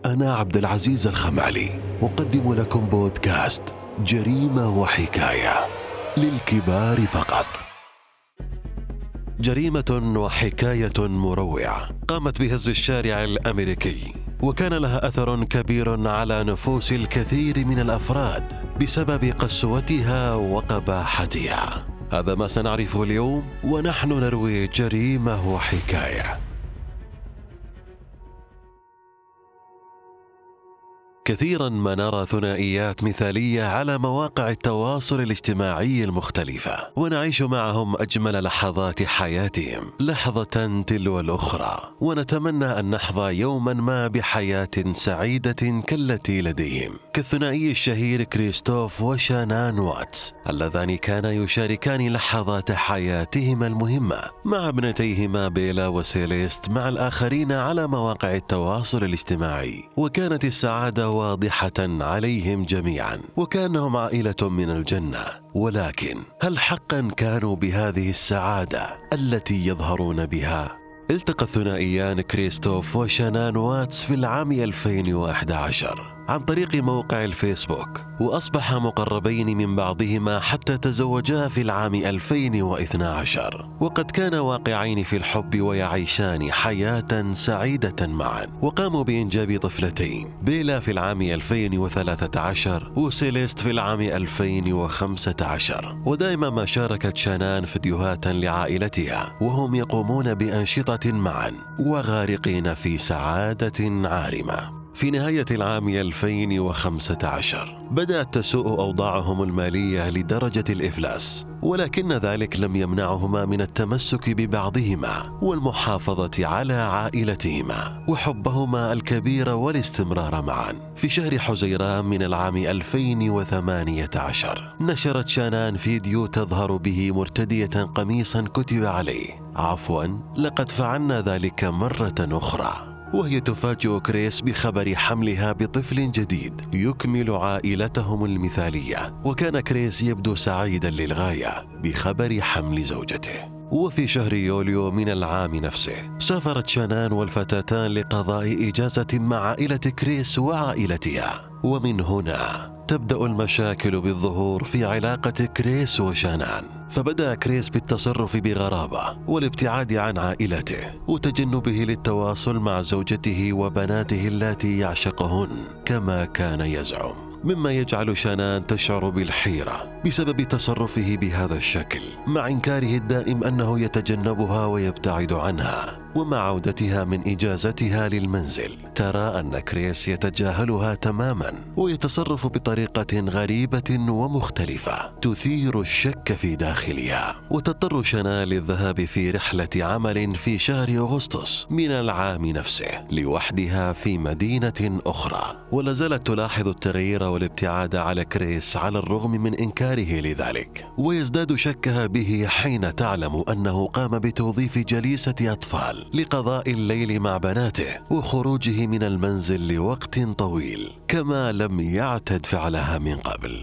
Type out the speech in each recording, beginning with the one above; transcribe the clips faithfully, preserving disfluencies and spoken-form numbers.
أنا عبد العزيز الخمالي أقدم لكم بودكاست جريمة وحكاية للكبار فقط. جريمة وحكاية مروعة قامت بهز الشارع الأمريكي، وكان لها أثر كبير على نفوس الكثير من الأفراد بسبب قسوتها وقباحتها. هذا ما سنعرفه اليوم ونحن نروي جريمة وحكاية. كثيرا ما نرى ثنائيات مثالية على مواقع التواصل الاجتماعي المختلفة، ونعيش معهم أجمل لحظات حياتهم لحظة تلو الأخرى، ونتمنى أن نحظى يوما ما بحياة سعيدة كالتي لديهم، كالثنائي الشهير كريستوف وشانان واتس اللذان كانا يشاركان لحظات حياتهما المهمة مع ابنتيهما بيلا وسيليست مع الآخرين على مواقع التواصل الاجتماعي. وكانت السعادة واضحة عليهم جميعا، وكانهم عائلة من الجنة. ولكن هل حقا كانوا بهذه السعادة التي يظهرون بها؟ التقى الثنائيان كريستوف وشانان واتس في العام ألفين وأحد عشر عن طريق موقع الفيسبوك، وأصبحا مقربين من بعضهما حتى تزوجا في العام ألفين واثني عشر، وقد كانا واقعين في الحب ويعيشان حياة سعيدة معا، وقاموا بإنجاب طفلتين، بيلا في العام ألفين وثلاثة عشر وسيليست في العام ألفين وخمسة عشر. ودائما ما شاركت شانان فيديوهات لعائلتها وهم يقومون بأنشطة معا وغارقين في سعادة عارمة. في نهاية العام ألفين وخمسة عشر بدأت تسوء أوضاعهم المالية لدرجة الإفلاس، ولكن ذلك لم يمنعهما من التمسك ببعضهما والمحافظة على عائلتهما وحبهما الكبير والاستمرار معا. في شهر حزيران من العام ألفين وثمانية عشر نشرت شانان فيديو تظهر به مرتدية قميصا كتب عليه عفوا لقد فعلنا ذلك مرة أخرى، وهي تفاجئ كريس بخبر حملها بطفل جديد يكمل عائلتهم المثالية. وكان كريس يبدو سعيدا للغاية بخبر حمل زوجته. وفي شهر يوليو من العام نفسه سافرت شانان والفتاتان لقضاء إجازة مع عائلة كريس وعائلتها، ومن هنا تبدأ المشاكل بالظهور في علاقة كريس وشانان. فبدأ كريس بالتصرف بغرابة والابتعاد عن عائلته وتجنبه للتواصل مع زوجته وبناته اللاتي يعشقهن كما كان يزعم، مما يجعل شانان تشعر بالحيرة بسبب تصرفه بهذا الشكل، مع إنكاره الدائم أنه يتجنبها ويبتعد عنها. ومع عودتها من إجازتها للمنزل ترى أن كريس يتجاهلها تماما ويتصرف بطريقة غريبة ومختلفة تثير الشك في داخلها. وتضطر شانان للذهاب في رحلة عمل في شهر أغسطس من العام نفسه لوحدها في مدينة أخرى، ولا زالت تلاحظ التغيير والابتعاد على كريس على الرغم من إنكاره لذلك. ويزداد شكها به حين تعلم أنه قام بتوظيف جليسة أطفال لقضاء الليل مع بناته وخروجه من المنزل لوقت طويل كما لم يعتد فعلها من قبل.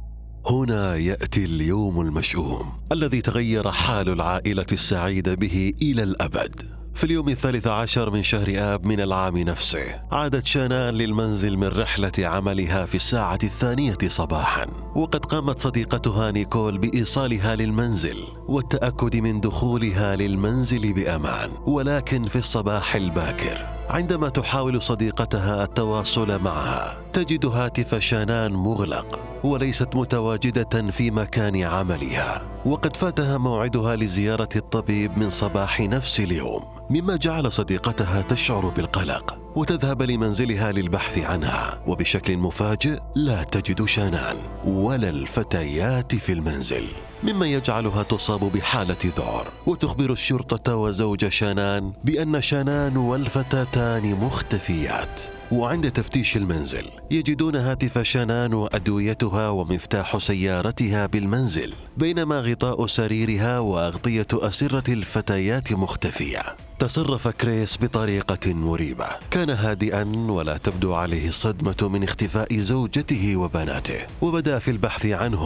هنا يأتي اليوم المشؤوم الذي تغير حال العائلة السعيدة به إلى الأبد. في اليوم الثالث عشر من شهر آب من العام نفسه عادت شانان للمنزل من رحلة عملها في الساعة الثانية صباحا، وقد قامت صديقتها نيكول بإيصالها للمنزل والتأكد من دخولها للمنزل بأمان. ولكن في الصباح الباكر عندما تحاول صديقتها التواصل معها تجد هاتف شانان مغلق وليست متواجدة في مكان عملها، وقد فاتها موعدها لزيارة الطبيب من صباح نفس اليوم، مما جعل صديقتها تشعر بالقلق وتذهب لمنزلها للبحث عنها. وبشكل مفاجئ لا تجد شانان ولا الفتيات في المنزل، مما يجعلها تصاب بحالة ذعر وتخبر الشرطة وزوج شانان بأن شانان والفتاتان مختفيات. وعند تفتيش المنزل يجدون هاتف شانان وأدويتها ومفتاح سيارتها بالمنزل، بينما غطاء سريرها وأغطية أسرة الفتيات مختفية. تصرف كريس بطريقة مريبة، كان هادئا ولا تبدو عليه الصدمة من اختفاء زوجته وبناته، وبدأ في البحث عنهم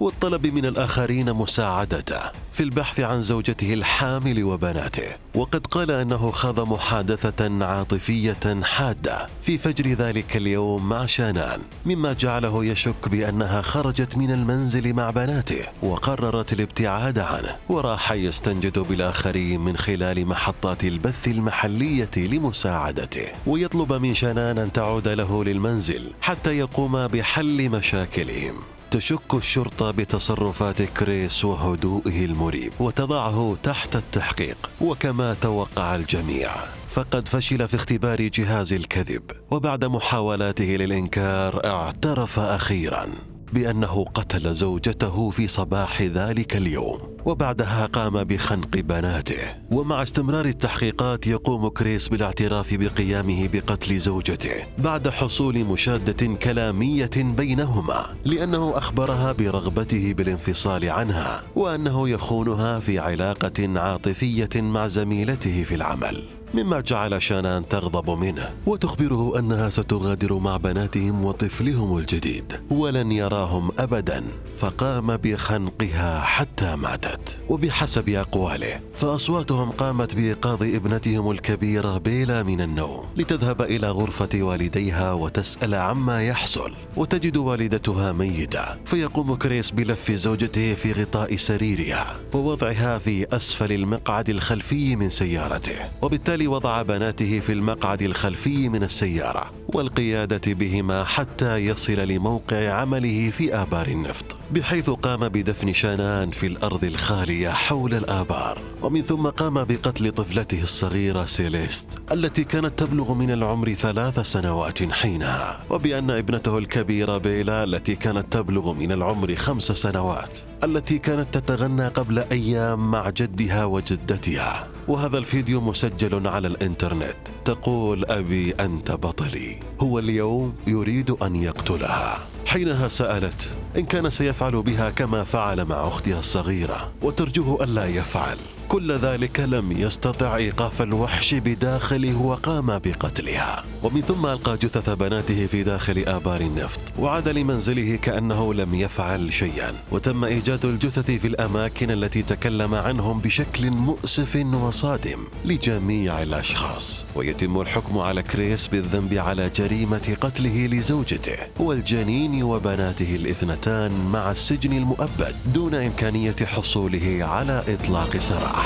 والطلب من الآخرين مساعدته في البحث عن زوجته الحامل وبناته. وقد قال أنه خاض محادثة عاطفية حادة في فجر ذلك اليوم مع شانان، مما جعله يشك بأنها خرجت من المنزل مع بناته وقررت الابتعاد عنه، وراح يستنجد بالآخرين من خلال محطات البث المحلية لمساعدته، ويطلب من شانان أن تعود له للمنزل حتى يقوم بحل مشاكلهم. تشك الشرطة بتصرفات كريس وهدوئه المريب وتضعه تحت التحقيق، وكما توقع الجميع فقد فشل في اختبار جهاز الكذب، وبعد محاولاته للإنكار اعترف أخيراً بأنه قتل زوجته في صباح ذلك اليوم، وبعدها قام بخنق بناته. ومع استمرار التحقيقات يقوم كريس بالاعتراف بقيامه بقتل زوجته بعد حصول مشادة كلامية بينهما، لأنه أخبرها برغبته بالانفصال عنها وأنه يخونها في علاقة عاطفية مع زميلته في العمل، مما جعل شانان تغضب منه وتخبره أنها ستغادر مع بناتهم وطفلهم الجديد ولن يراهم أبدا، فقام بخنقها حتى ماتت. وبحسب أقواله فأصواتهم قامت بإيقاظ ابنتهم الكبيرة بيلا من النوم لتذهب إلى غرفة والديها وتسأل عما يحصل، وتجد والدتها ميتة، فيقوم كريس بلف زوجته في غطاء سريرها ووضعها في أسفل المقعد الخلفي من سيارته، وبالتالي وضع بناته في المقعد الخلفي من السيارة والقيادة بهما حتى يصل لموقع عمله في آبار النفط، بحيث قام بدفن شانان في الأرض الخالية حول الآبار. ومن ثم قام بقتل طفلته الصغيرة سيليست التي كانت تبلغ من العمر ثلاث سنوات حينها، وبأن ابنته الكبيرة بيلا التي كانت تبلغ من العمر خمس سنوات التي كانت تتغنى قبل أيام مع جدها وجدتها. وهذا الفيديو مسجل على الإنترنت، تقول: أبي أنت بطلي، هو اليوم يريد أن يقتلها. حينها سألت إن كان سيفعل بها كما فعل مع أختها الصغيرة، وترجوه ألا يفعل. كل ذلك لم يستطع إيقاف الوحش بداخله وقام بقتلها، ومن ثم ألقى جثث بناته في داخل آبار النفط وعاد لمنزله كأنه لم يفعل شيئا. وتم إيجاد الجثث في الأماكن التي تكلم عنهم بشكل مؤسف وصادم لجميع الأشخاص، ويتم الحكم على كريس بالذنب على جريمة قتله لزوجته والجنين وبناته الاثنتان مع السجن المؤبد دون إمكانية حصوله على إطلاق سراح.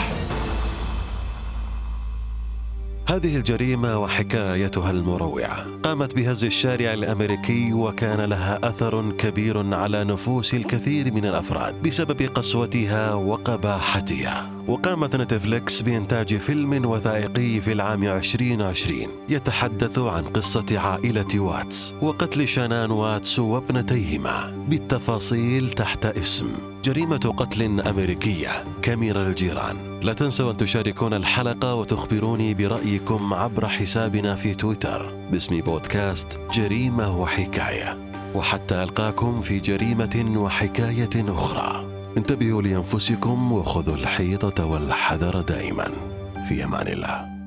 هذه الجريمة وحكايتها المروعة قامت بهز الشارع الأمريكي، وكان لها أثر كبير على نفوس الكثير من الأفراد بسبب قسوتها وقباحتها. وقامت نتفليكس بإنتاج فيلم وثائقي في العام عشرين عشرين يتحدث عن قصة عائلة واتس وقتل شانان واتس وابنتيهما بالتفاصيل تحت اسم جريمة قتل أمريكية كاميرا الجيران. لا تنسوا أن تشاركون الحلقة وتخبروني برأيكم عبر حسابنا في تويتر باسم بودكاست جريمة وحكاية، وحتى ألقاكم في جريمة وحكاية أخرى. انتبهوا لأنفسكم وخذوا الحيطة والحذر دائما. في أمان الله.